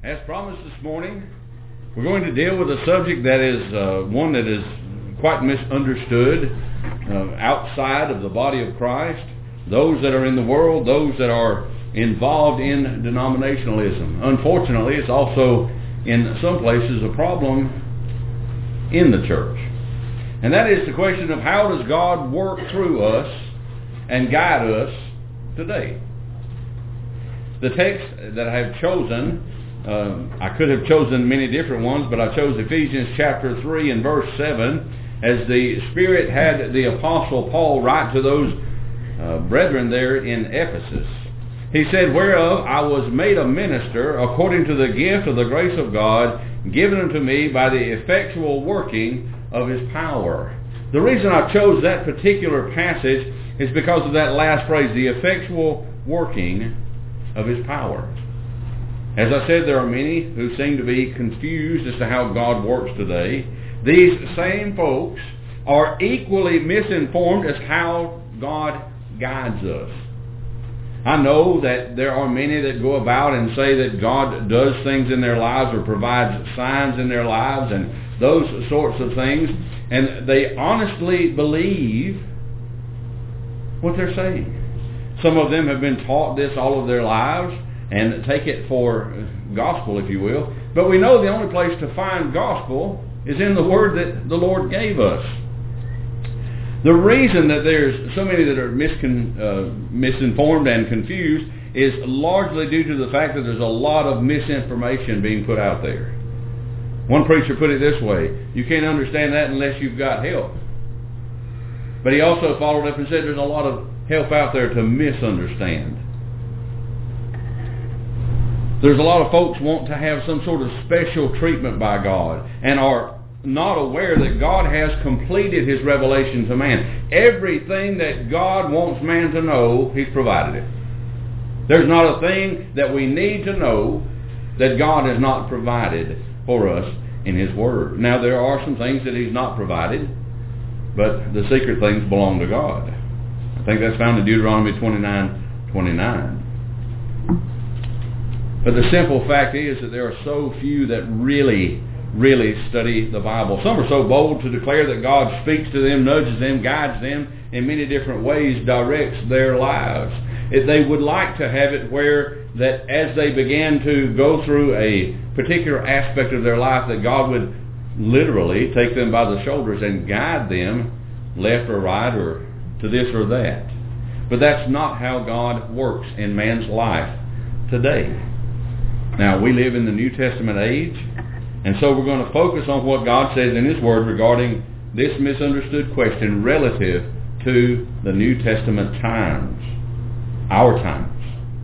As promised this morning, we're going to deal with a subject that is one that is quite misunderstood outside of the body of Christ, those that are in the world, those that are involved in denominationalism. Unfortunately, it's also in some places a problem in the church. And that is the question of how does God work through us and guide us today? The text that I have chosen, I could have chosen many different ones, but I chose Ephesians chapter 3 and verse 7, as the Spirit had the Apostle Paul write to those brethren there in Ephesus. He said, "Whereof I was made a minister according to the gift of the grace of God, given unto me by the effectual working of His power." The reason I chose that particular passage is because of that last phrase, the effectual working of His power. As I said, there are many who seem to be confused as to how God works today. These same folks are equally misinformed as how God guides us. I know that there are many that go about and say that God does things in their lives or provides signs in their lives and those sorts of things, and they honestly believe what they're saying. Some of them have been taught this all of their lives and take it for gospel, if you will. But we know the only place to find gospel is in the Word that the Lord gave us. The reason that there's so many that are misinformed and confused is largely due to the fact that there's a lot of misinformation being put out there. One preacher put it this way: you can't understand that unless you've got help. But he also followed up and said there's a lot of help out there to misunderstand. There's a lot of folks want to have some sort of special treatment by God and are not aware that God has completed His revelation to man. Everything that God wants man to know, He's provided it. There's not a thing that we need to know that God has not provided for us in His Word. Now, there are some things that He's not provided, but the secret things belong to God. I think that's found in Deuteronomy 29:29. But the simple fact is that there are so few that really study the Bible. Some are so bold to declare that God speaks to them, nudges them, guides them in many different ways, directs their lives. They would like to have it where that as they began to go through a particular aspect of their life, that God would literally take them by the shoulders and guide them left or right or to this or that. But that's not how God works in man's life today. Now, we live in the New Testament age, and so we're going to focus on what God says in His Word regarding this misunderstood question relative to the New Testament times, our times.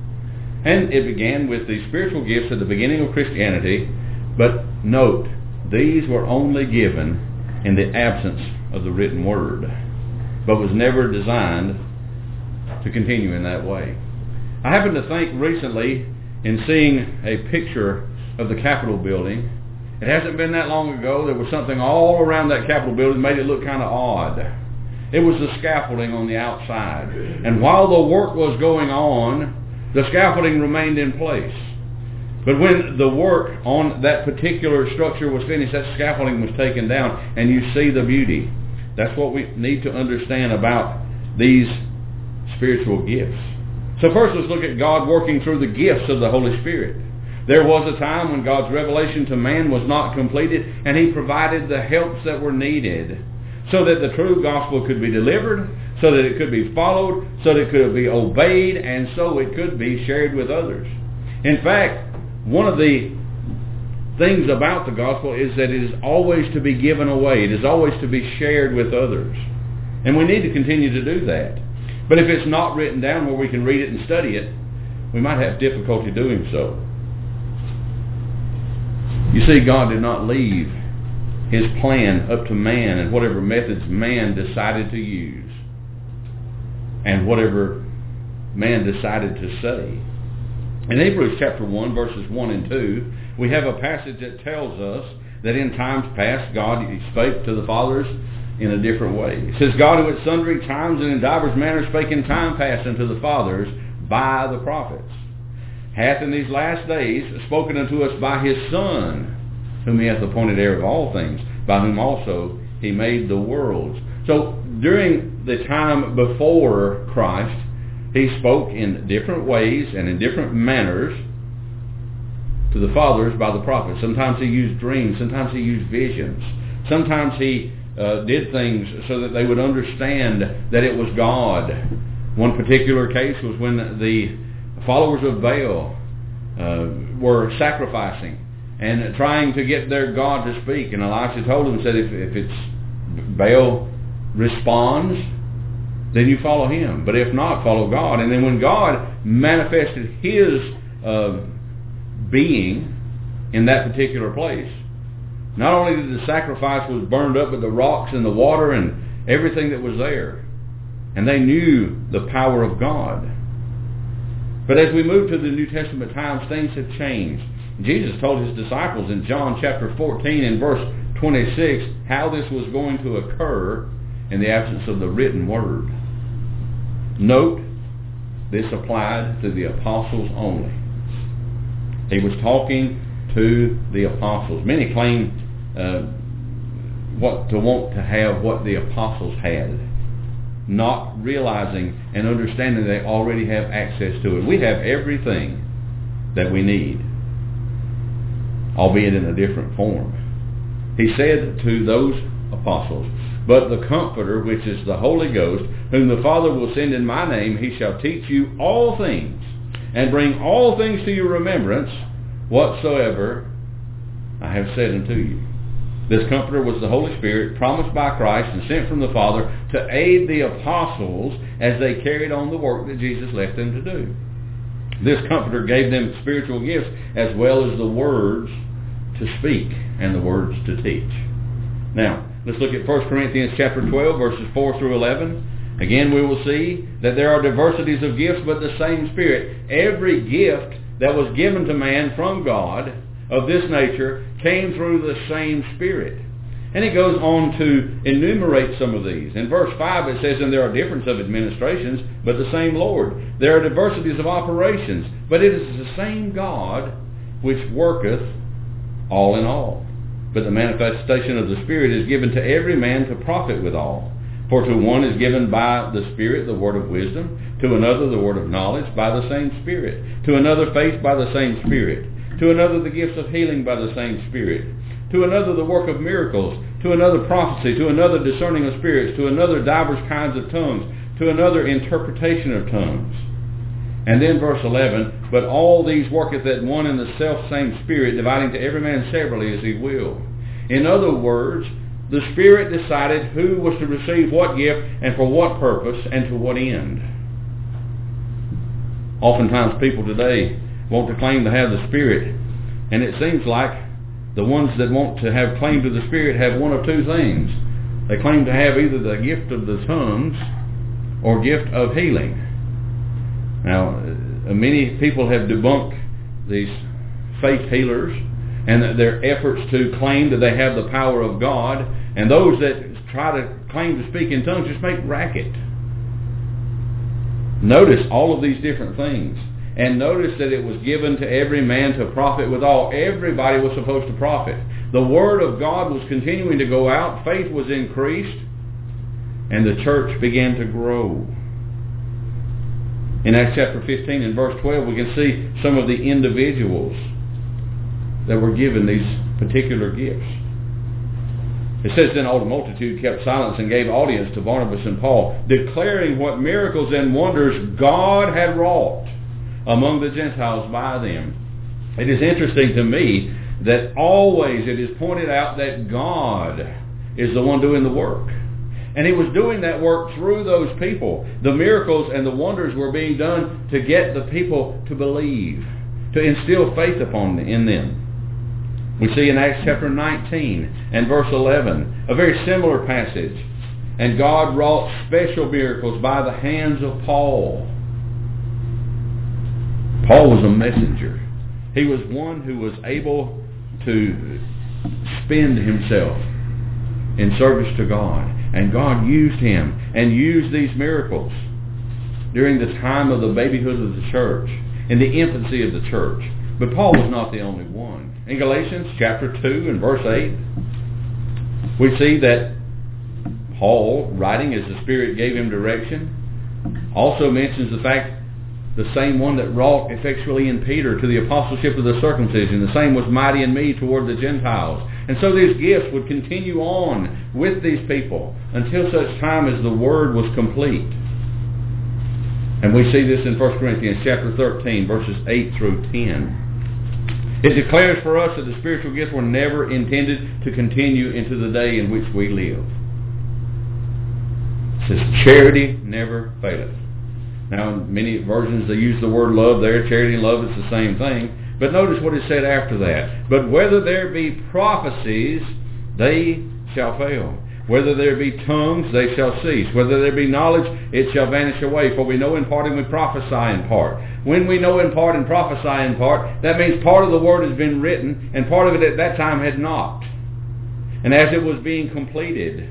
And it began with the spiritual gifts at the beginning of Christianity, but note, these were only given in the absence of the written Word, but was never designed to continue in that way. I happened to think recently in seeing a picture of the Capitol building. It hasn't been that long ago. There was something all around that Capitol building that made it look kind of odd. It was the scaffolding on the outside. And while the work was going on, the scaffolding remained in place. But when the work on that particular structure was finished, that scaffolding was taken down, and you see the beauty. That's what we need to understand about these spiritual gifts. So first, let's look at God working through the gifts of the Holy Spirit. There was a time when God's revelation to man was not completed, and He provided the helps that were needed so that the true gospel could be delivered, so that it could be followed, so that it could be obeyed, and so it could be shared with others. In fact, one of the things about the gospel is that it is always to be given away. It is always to be shared with others. And we need to continue to do that. But if it's not written down where we can read it and study it, we might have difficulty doing so. You see, God did not leave His plan up to man and whatever methods man decided to use and whatever man decided to say. In Hebrews chapter 1, verses 1 and 2, we have a passage that tells us that in times past God spake to the fathers in a different way. It says, God who at sundry times and in divers manners spake in time past unto the fathers by the prophets. hath in these last days spoken unto us by his Son, whom he hath appointed heir of all things, by whom also he made the worlds. So during the time before Christ, he spoke in different ways and in different manners to the fathers by the prophets. Sometimes he used dreams. Sometimes he used visions. Sometimes he did things so that they would understand that it was God. One particular case was when the followers of Baal were sacrificing and trying to get their God to speak. And Elisha told them, said, if it's Baal responds, then you follow him. But if not, follow God. And then when God manifested his being in that particular place, not only did the sacrifice was burned up, but the rocks and the water and everything that was there. And they knew the power of God. But as we move to the New Testament times, things have changed. Jesus told his disciples in John chapter 14 and verse 26 how this was going to occur in the absence of the written word. Note, this applied to the apostles only. He was talking to the apostles. Many claim want to have what the apostles had, not realizing and understanding they already have access to it. We have everything that we need, albeit in a different form. He said to those apostles, but the Comforter, which is the Holy Ghost, whom the Father will send in my name, he shall teach you all things, and bring all things to your remembrance, whatsoever I have said unto you. This Comforter was the Holy Spirit, promised by Christ and sent from the Father to aid the apostles as they carried on the work that Jesus left them to do. This Comforter gave them spiritual gifts as well as the words to speak and the words to teach. Now, let's look at 1 Corinthians chapter 12, verses 4 through 11. Again, we will see that there are diversities of gifts, but the same Spirit. Every gift that was given to man from God of this nature came through the same Spirit. And he goes on to enumerate some of these. In verse 5 it says, and there are differences of administrations, but the same Lord. There are diversities of operations, but it is the same God which worketh all in all. But the manifestation of the Spirit is given to every man to profit withal. For to one is given by the Spirit the word of wisdom, to another the word of knowledge by the same Spirit, to another faith by the same Spirit, to another the gifts of healing by the same Spirit, to another the work of miracles, to another prophecy, to another discerning of spirits, to another divers kinds of tongues, to another interpretation of tongues. And then verse 11, but all these worketh at one and the selfsame Spirit, dividing to every man severally as he will. In other words, the Spirit decided who was to receive what gift and for what purpose and to what end. Oftentimes people today want to claim to have the Spirit, and it seems like the ones that want to have claim to the Spirit have one of two things. They claim to have either the gift of the tongues or gift of healing. Now, many people have debunked these faith healers and their efforts to claim that they have the power of God, and those that try to claim to speak in tongues just make racket. Notice all of these different things. And notice that it was given to every man to profit withal. Everybody was supposed to profit. The Word of God was continuing to go out. Faith was increased. And the church began to grow. In Acts chapter 15 and verse 12, we can see some of the individuals that were given these particular gifts. It says, then all the multitude kept silence and gave audience to Barnabas and Paul, declaring what miracles and wonders God had wrought among the Gentiles by them. It is interesting to me that always it is pointed out that God is the one doing the work. And he was doing that work through those people. The miracles and the wonders were being done to get the people to believe, to instill faith in them. We see in Acts chapter 19 and verse 11, a very similar passage. And God wrought special miracles by the hands of Paul. Paul was a messenger. He was one who was able to spend himself in service to God. And God used him and used these miracles during the time of the babyhood of the church. in the infancy of the church. But Paul was not the only one. In Galatians chapter 2 and verse 8, we see that Paul, writing as the Spirit gave him direction, also mentions the fact the same one that wrought effectually in Peter to the apostleship of the circumcision, the same was mighty in me toward the Gentiles. And so these gifts would continue on with these people until such time as the word was complete. And we see this in 1 Corinthians chapter 13, verses 8 through 10. It declares for us that the spiritual gifts were never intended to continue into the day in which we live. It says, charity never faileth. Now, in many versions they use the word love there. Charity and love is the same thing. But notice what is said after that. But whether there be prophecies, they shall fail. Whether there be tongues, they shall cease. Whether there be knowledge, it shall vanish away. For we know in part and we prophesy in part. When we know in part and prophesy in part, that means part of the word has been written, and part of it at that time had not. And as it was being completed,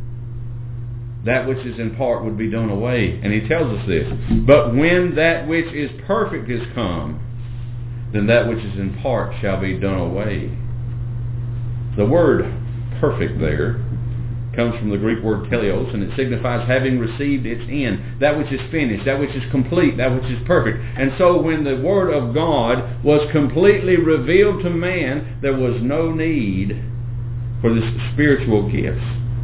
that which is in part would be done away. And he tells us this. But when that which is perfect is come, then that which is in part shall be done away. The word perfect there comes from the Greek word teleos, and it signifies having received its end. That which is finished, that which is complete, that which is perfect. And so when the Word of God was completely revealed to man, there was no need for this spiritual gifts.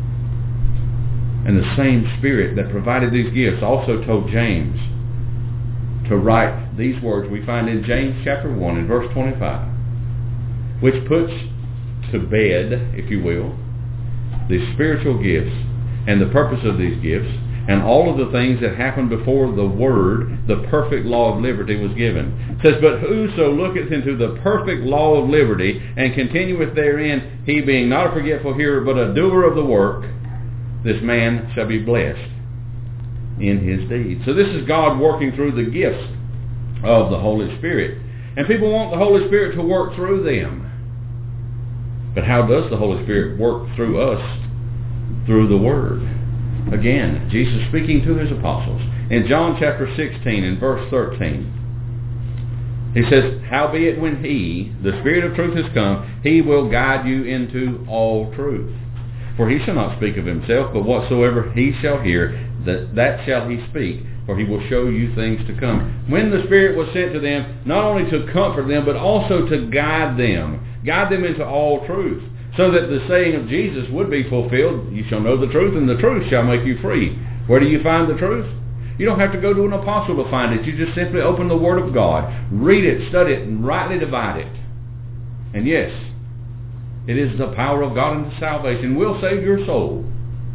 And the same Spirit that provided these gifts also told James to write these words we find in James chapter 1 and verse 25, which puts to bed, if you will, the spiritual gifts and the purpose of these gifts and all of the things that happened before the Word, the perfect law of liberty, was given. It says, but whoso looketh into the perfect law of liberty and continueth therein, he being not a forgetful hearer but a doer of the work, this man shall be blessed in his deed. So this is God working through the gifts of the Holy Spirit. And people want the Holy Spirit to work through them. But how does the Holy Spirit work through us? Through the Word. Again, Jesus speaking to his apostles. In John chapter 16 and verse 13, he says, howbeit when he, the Spirit of truth, is come, he will guide you into all truth. For he shall not speak of himself, but whatsoever he shall hear, that shall he speak, for he will show you things to come. When the Spirit was sent to them, not only to comfort them, but also to guide them into all truth, so that the saying of Jesus would be fulfilled, you shall know the truth, and the truth shall make you free. Where do you find the truth? You don't have to go to an apostle to find it. You just simply open the Word of God, read it, study it, and rightly divide it. And yes, it is the power of God unto salvation. Will save your soul.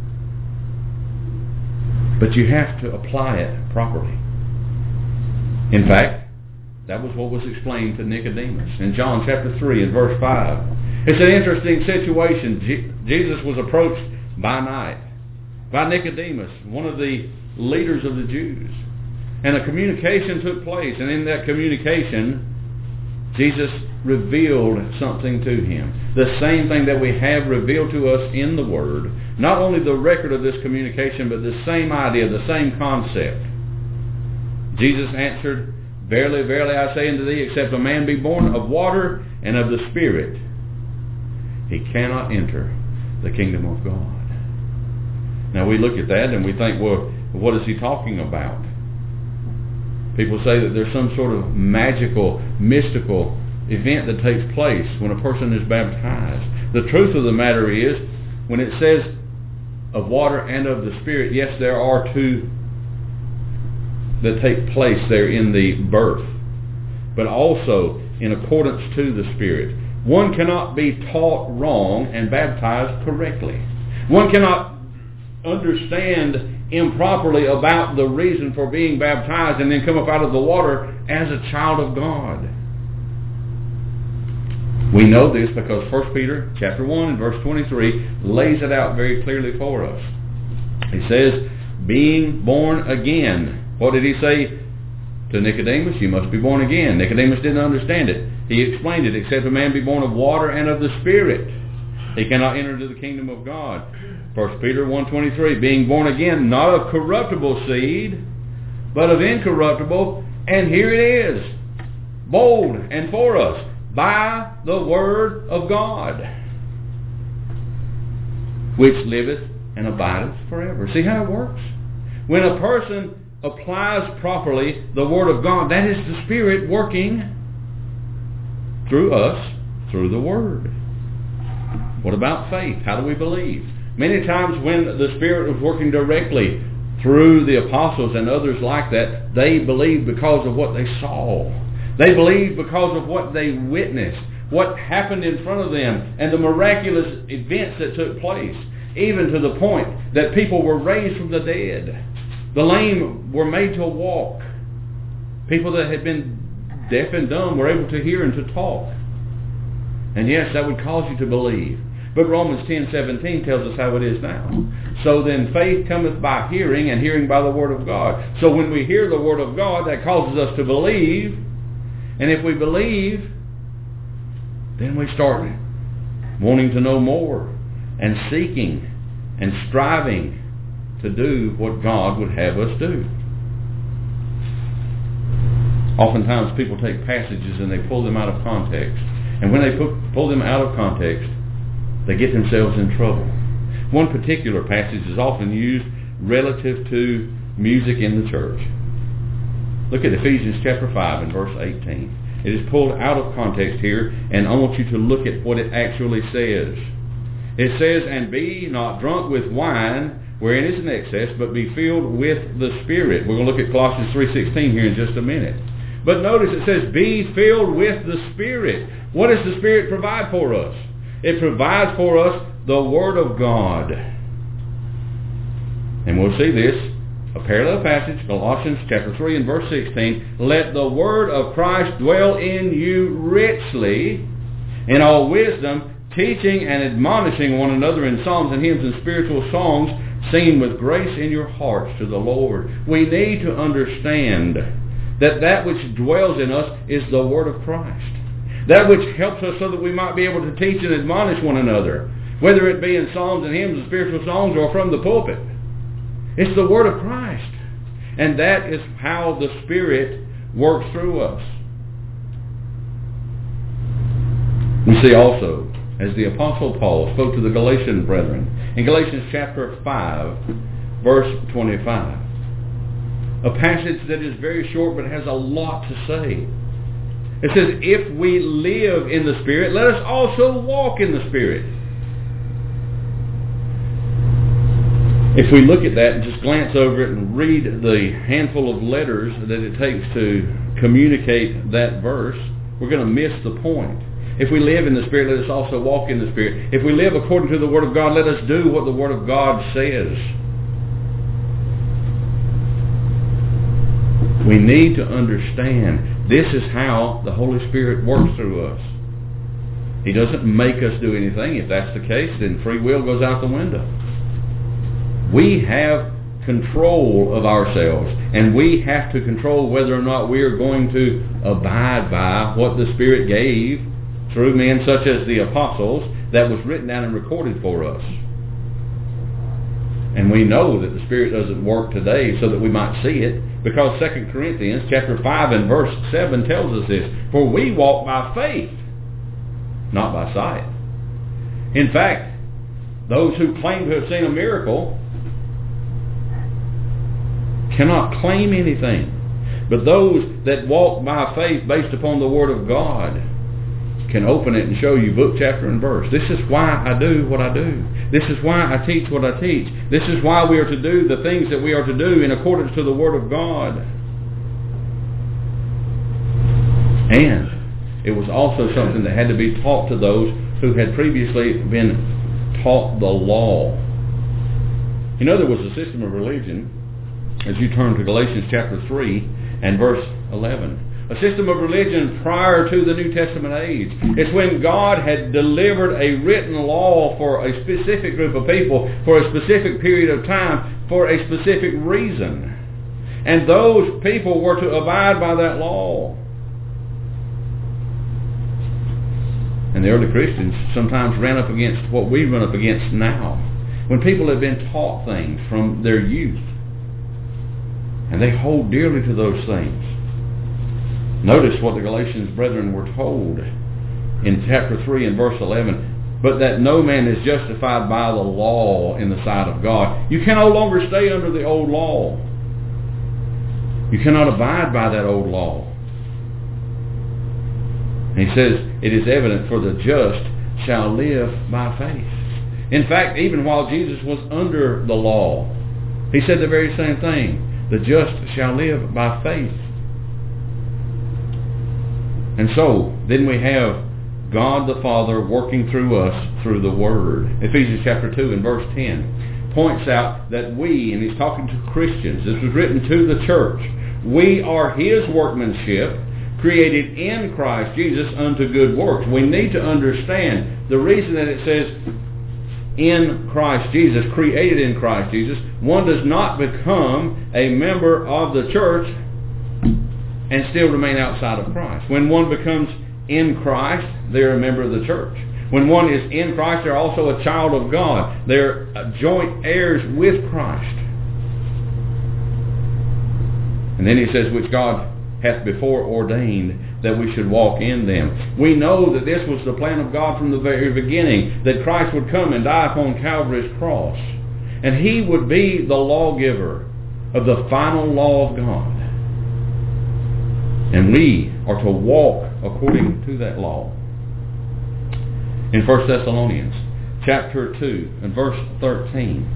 But you have to apply it properly. In fact, that was what was explained to Nicodemus in John chapter 3 and verse 5. It's an interesting situation. Jesus was approached by night by Nicodemus, one of the leaders of the Jews. And a communication took place. And in that communication, Jesus revealed something to him. The same thing that we have revealed to us in the Word. Not only the record of this communication, but the same idea, the same concept. Jesus answered, verily, verily, I say unto thee, except a man be born of water and of the Spirit, he cannot enter the kingdom of God. Now we look at that and we think, well, what is he talking about? People say that there's some sort of magical, mystical event that takes place when a person is baptized. The truth of the matter is, when it says of water and of the Spirit, yes, there are two that take place there in the birth, but also in accordance to the Spirit. One cannot be taught wrong and baptized correctly. One cannot understand improperly about the reason for being baptized and then come up out of the water as a child of God. We know this because 1 Peter chapter 1 and verse 23 lays it out very clearly for us. He says, being born again. What did he say to Nicodemus? You must be born again. Nicodemus didn't understand it. He explained it. Except a man be born of water and of the Spirit, he cannot enter into the kingdom of God. 1 Peter 1:23, being born again, not of corruptible seed, but of incorruptible. And here it is, bold and for us by the Word of God, which liveth and abideth forever. See how it works? When a person applies properly the Word of God, that is the Spirit working through us, through the Word. What about faith? How do we believe? Many times when the Spirit was working directly through the apostles and others like that, they believed because of what they saw. They believed because of what they witnessed, what happened in front of them, and the miraculous events that took place, even to the point that people were raised from the dead. The lame were made to walk. People that had been deaf and dumb were able to hear and to talk. And yes, that would cause you to believe. But Romans 10:17 tells us how it is now. So then faith cometh by hearing, and hearing by the Word of God. So when we hear the Word of God, that causes us to believe. And if we believe, then we start wanting to know more, and seeking and striving to do what God would have us do. Oftentimes people take passages and they pull them out of context. And when they pull them out of context, they get themselves in trouble. One particular passage is often used relative to music in the church. Look at Ephesians chapter 5 and verse 18. It is pulled out of context here, and I want you to look at what it actually says. It says, "And be not drunk with wine, wherein is an excess, but be filled with the Spirit." We're going to look at Colossians 3:16 here in just a minute. But notice it says, "Be filled with the Spirit." What does the Spirit provide for us? It provides for us the Word of God. And we'll see this, a parallel passage, Colossians chapter 3 and verse 16. "Let the Word of Christ dwell in you richly, in all wisdom, teaching and admonishing one another in psalms and hymns and spiritual songs, singing with grace in your hearts to the Lord." We need to understand that that which dwells in us is the Word of Christ. That which helps us so that we might be able to teach and admonish one another, whether it be in psalms and hymns and spiritual songs or from the pulpit. It's the Word of Christ. And that is how the Spirit works through us. We see also, as the Apostle Paul spoke to the Galatian brethren, in Galatians chapter 5, verse 25, a passage that is very short but has a lot to say. It says, "If we live in the Spirit, let us also walk in the Spirit." If we look at that and just glance over it and read the handful of letters that it takes to communicate that verse, we're going to miss the point. If we live in the Spirit, let us also walk in the Spirit. If we live according to the Word of God, let us do what the Word of God says. We need to understand this is how the Holy Spirit works through us. He doesn't make us do anything. If that's the case, then free will goes out the window. We have control of ourselves, and we have to control whether or not we are going to abide by what the Spirit gave through men such as the apostles that was written down and recorded for us. And we know that the Spirit doesn't work today so that we might see it, because 2 Corinthians chapter 5 and verse 7 tells us this. "For we walk by faith, not by sight." In fact, those who claim to have seen a miracle cannot claim anything. But those that walk by faith based upon the Word of God can open it and show you book, chapter, and verse. This is why I do what I do. This is why I teach what I teach. This is why we are to do the things that we are to do in accordance to the Word of God. And it was also something that had to be taught to those who had previously been taught the law. You know, there was a system of religion, as you turn to Galatians chapter 3 and verse 11. A system of religion prior to the New Testament age. It's when God had delivered a written law for a specific group of people, for a specific period of time, for a specific reason. And those people were to abide by that law. And the early Christians sometimes ran up against what we run up against now. When people have been taught things from their youth, and they hold dearly to those things. Notice what the Galatians brethren were told in chapter 3 and verse 11. But that no man is justified by the law in the sight of God. You can no longer stay under the old law. You cannot abide by that old law. And he says, it is evident, for the just shall live by faith. In fact, even while Jesus was under the law, he said the very same thing. The just shall live by faith. And so, then we have God the Father working through us through the Word. Ephesians chapter 2 and verse 10 points out that we, and he's talking to Christians, this was written to the church, we are His workmanship, created in Christ Jesus unto good works. We need to understand the reason that it says in Christ Jesus, created in Christ Jesus. One does not become a member of the church and still remain outside of Christ. When one becomes in Christ, they're a member of the church. When one is in Christ, they're also a child of God. They're joint heirs with Christ. And then he says, which God hath before ordained that we should walk in them. We know that this was the plan of God from the very beginning, that Christ would come and die upon Calvary's cross. And He would be the lawgiver of the final law of God. And we are to walk according to that law. In 1 Thessalonians chapter 2 and verse 13,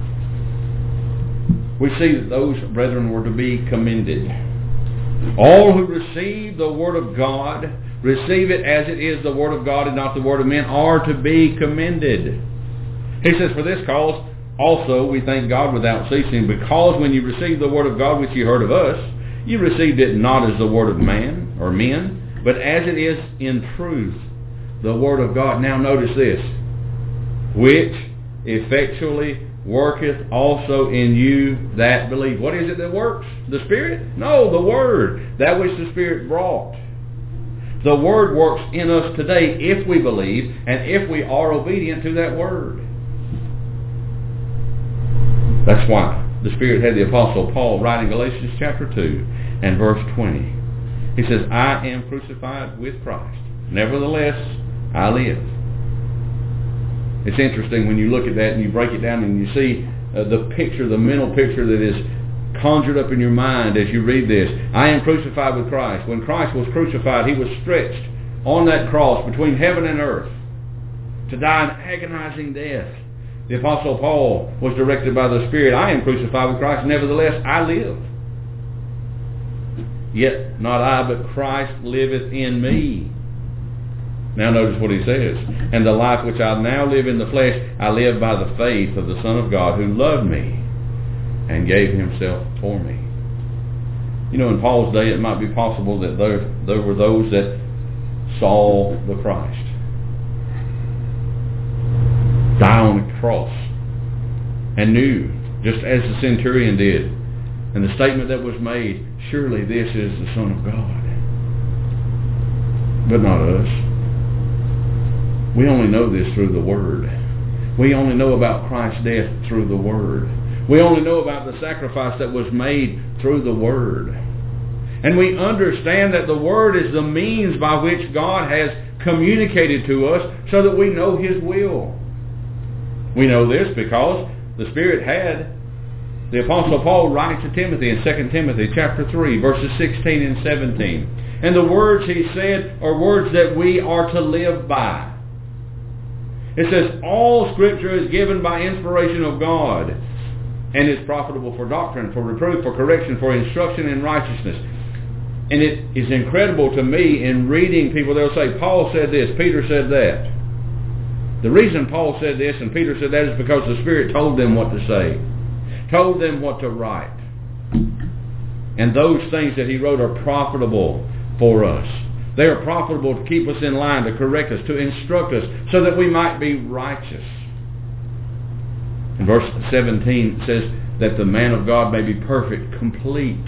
we see that those brethren were to be commended. All who receive the Word of God, receive it as it is the Word of God and not the word of men, are to be commended. He says, for this cause also we thank God without ceasing, because when you received the Word of God which you heard of us, you received it not as the word of man or men, but as it is in truth, the Word of God. Now notice this, which effectually worketh also in you that believe. What is it that works? The Spirit? No, the Word, that which the Spirit brought. The Word works in us today if we believe and if we are obedient to that Word. That's why the Spirit had the Apostle Paul write in Galatians chapter 2 and verse 20. He says, I am crucified with Christ. Nevertheless, I live. It's interesting when you look at that and you break it down and you see the picture, the mental picture that is conjured up in your mind as you read this. I am crucified with Christ. When Christ was crucified, He was stretched on that cross between heaven and earth to die an agonizing death. The Apostle Paul was directed by the Spirit, I am crucified with Christ, nevertheless I live. Yet not I, but Christ liveth in me. Now notice what he says. And the life which I now live in the flesh, I live by the faith of the Son of God, who loved me and gave Himself for me. You know, in Paul's day, it might be possible that there were those that saw the Christ die on the cross and knew, just as the centurion did, and the statement that was made, surely this is the Son of God. But not us. We only know this through the Word. We only know about Christ's death through the Word. We only know about the sacrifice that was made through the Word. And we understand that the Word is the means by which God has communicated to us so that we know His will. We know this because the Spirit had the Apostle Paul write to Timothy in 2 Timothy chapter 3, verses 16 and 17. And the words he said are words that we are to live by. It says, all Scripture is given by inspiration of God and is profitable for doctrine, for reproof, for correction, for instruction in righteousness. And it is incredible to me in reading people, they'll say, Paul said this, Peter said that. The reason Paul said this and Peter said that is because the Spirit told them what to say, told them what to write. And those things that he wrote are profitable for us. They are profitable to keep us in line, to correct us, to instruct us, so that we might be righteous. And verse 17 says that the man of God may be perfect, complete,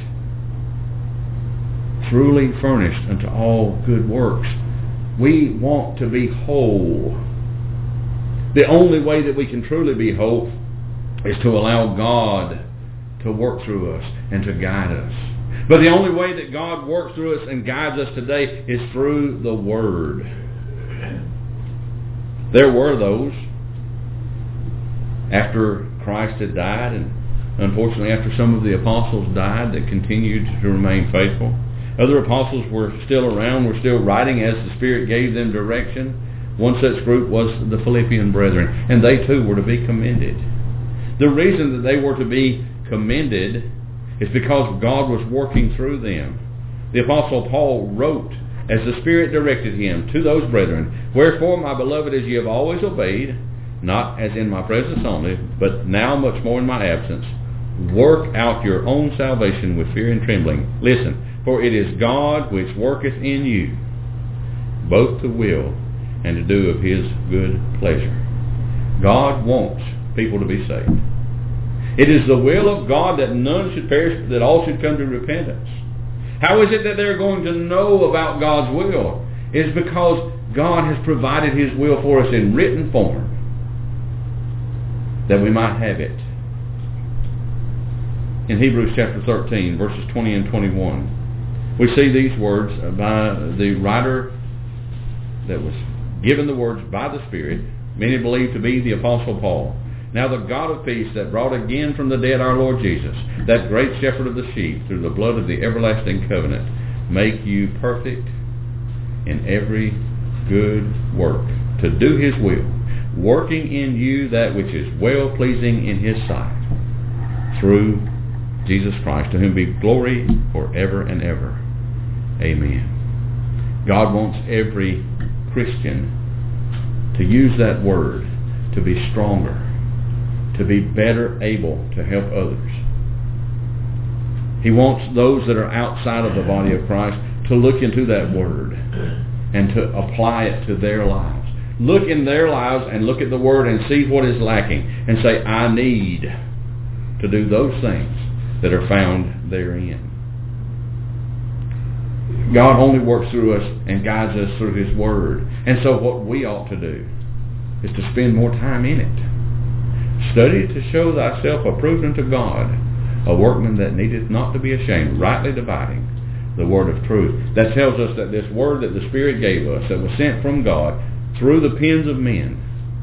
truly furnished unto all good works. We want to be whole. The only way that we can truly be whole is to allow God to work through us and to guide us. But the only way that God works through us and guides us today is through the Word. There were those, after Christ had died, and unfortunately after some of the apostles died, that continued to remain faithful. Other apostles were still around, were still writing as the Spirit gave them direction. One such group was the Philippian brethren, and they too were to be commended. The reason that they were to be commended is because God was working through them. The Apostle Paul wrote, as the Spirit directed him, to those brethren, "Wherefore, my beloved, as ye have always obeyed, not as in my presence only, but now much more in my absence, work out your own salvation with fear and trembling." Listen, "For it is God which worketh in you, both to will and to do of His good pleasure." God wants people to be saved. It is the will of God that none should perish, but that all should come to repentance. How is it that they're going to know about God's will? It's because God has provided His will for us in written form, that we might have it. In Hebrews chapter 13, verses 20 and 21, we see these words by the writer that was given the words by the Spirit, many believe to be the Apostle Paul. "Now the God of peace, that brought again from the dead our Lord Jesus, that great shepherd of the sheep, through the blood of the everlasting covenant, make you perfect in every good work, to do His will, working in you that which is well-pleasing in His sight, through Jesus Christ, to whom be glory forever and ever. Amen." God wants every Christian to use that word, to be stronger, to be better able to help others. He wants those that are outside of the body of Christ to look into that word and to apply it to their lives. Look in their lives and look at the word and see what is lacking and say, "I need to do those things that are found therein." God only works through us and guides us through His Word. And so what we ought to do is to spend more time in it. "Study to show thyself approved unto God, a workman that needeth not to be ashamed, rightly dividing the word of truth." That tells us that this word that the Spirit gave us, that was sent from God through the pens of men,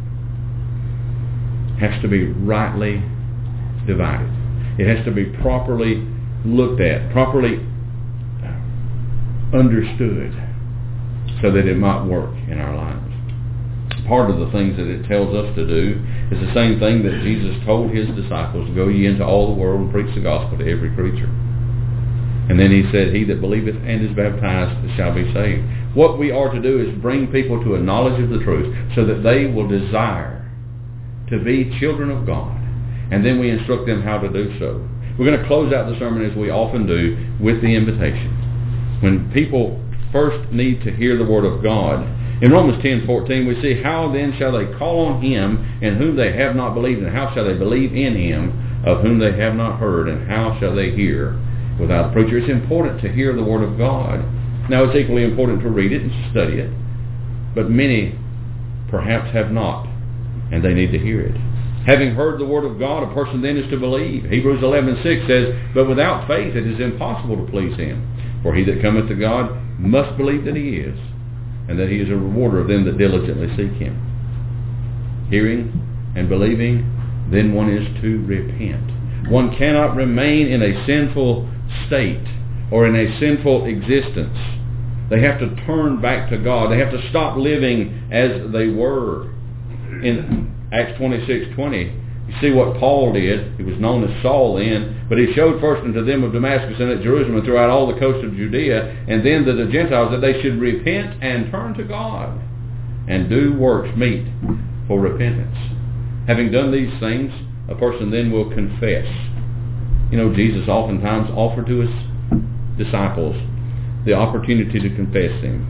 has to be rightly divided. It has to be properly looked at, properly understood, so that it might work in our lives. Part of the things that it tells us to do is the same thing that Jesus told His disciples, "Go ye into all the world and preach the gospel to every creature." And then He said, "He that believeth and is baptized shall be saved." What we are to do is bring people to a knowledge of the truth so that they will desire to be children of God. And then we instruct them how to do so. We're going to close out the sermon, as we often do, with the invitation. When people first need to hear the Word of God, in Romans 10:14 we see, "How then shall they call on Him in whom they have not believed? And how shall they believe in Him of whom they have not heard? And how shall they hear without a preacher?" It's important to hear the Word of God. Now, it's equally important to read it and study it. But many perhaps have not, and they need to hear it. Having heard the Word of God, a person then is to believe. Hebrews 11:6 says, "But without faith it is impossible to please Him. For he that cometh to God must believe that He is, and that He is a rewarder of them that diligently seek Him." Hearing and believing, then one is to repent. One cannot remain in a sinful state or in a sinful existence. They have to turn back to God. They have to stop living as they were. In Acts 26:20, you see what Paul did. He was known as Saul then, but he showed first unto them of Damascus and at Jerusalem and throughout all the coast of Judea, and then to the Gentiles, that they should repent and turn to God and do works meet for repentance. Having done these things, a person then will confess. You know, Jesus oftentimes offered to His disciples the opportunity to confess Him.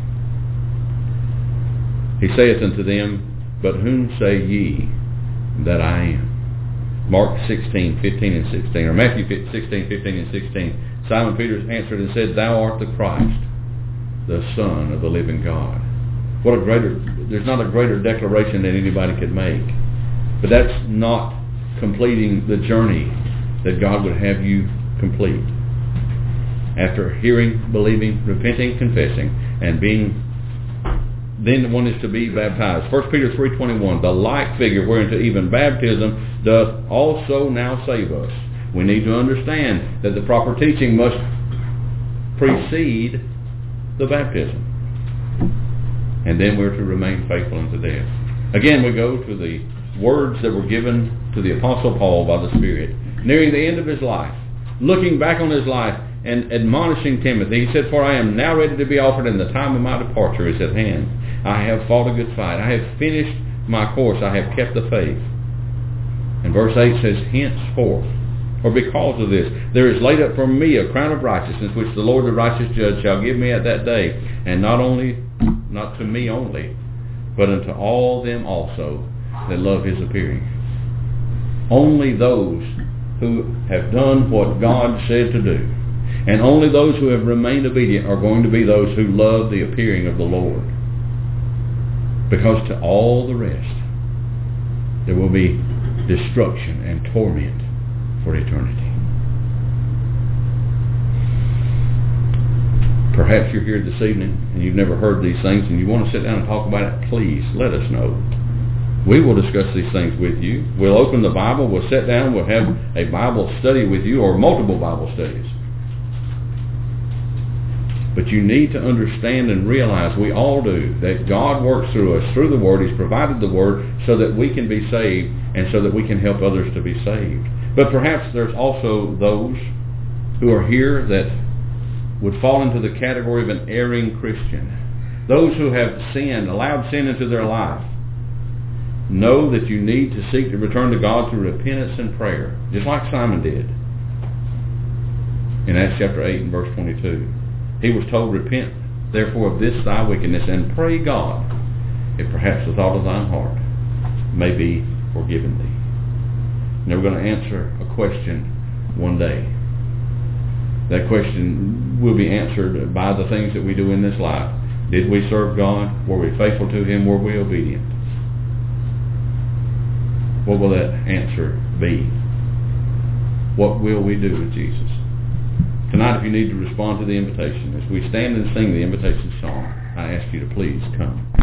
He saith unto them, "But whom say ye that I am?" Mark 16:15 and 16, or Matthew 16:15 and 16. Simon Peter answered and said, "Thou art the Christ, the Son of the living God." There's not a greater declaration that anybody could make. But that's not completing the journey that God would have you complete. after hearing, believing, repenting, confessing, and then one is to be baptized. 1 Peter 3:21, the like figure whereunto even baptism doth also now save us. We need to understand that the proper teaching must precede the baptism. And then we're to remain faithful unto death. Again, we go to the words that were given to the Apostle Paul by the Spirit, nearing the end of his life, looking back on his life and admonishing Timothy. He said, for I am now ready to be offered, and the time of my departure is at hand. I have fought a good fight. I have finished my course. I have kept the faith. And verse 8 says, henceforth, or because of this, there is laid up for me a crown of righteousness, which the Lord the righteous judge shall give me at that day, and not to me only, but unto all them also that love his appearing. Only those who have done what God said to do, and only those who have remained obedient are going to be those who love the appearing of the Lord. Because to all the rest, there will be destruction and torment for eternity. Perhaps you're here this evening and you've never heard these things and you want to sit down and talk about it. Please let us know. We will discuss these things with you. We'll open the Bible. We'll sit down. We'll have a Bible study with you, or multiple Bible studies. But you need to understand and realize, we all do, that God works through us, through the Word. He's provided the Word so that we can be saved and so that we can help others to be saved. But perhaps there's also those who are here that would fall into the category of an erring Christian. Those who have sinned, allowed sin into their life. Know that you need to seek to return to God through repentance and prayer, just like Simon did in Acts chapter 8 and verse 22. He was told, repent therefore of this thy wickedness, and pray God, if perhaps the thought of thine heart may be forgiven thee. And we're going to answer a question one day. That question will be answered by the things that we do in this life. Did we serve God? Were we faithful to Him? Were we obedient? What will that answer be? What will we do with Jesus? Tonight, if you need to respond to the invitation, as we stand and sing the invitation song, I ask you to please come.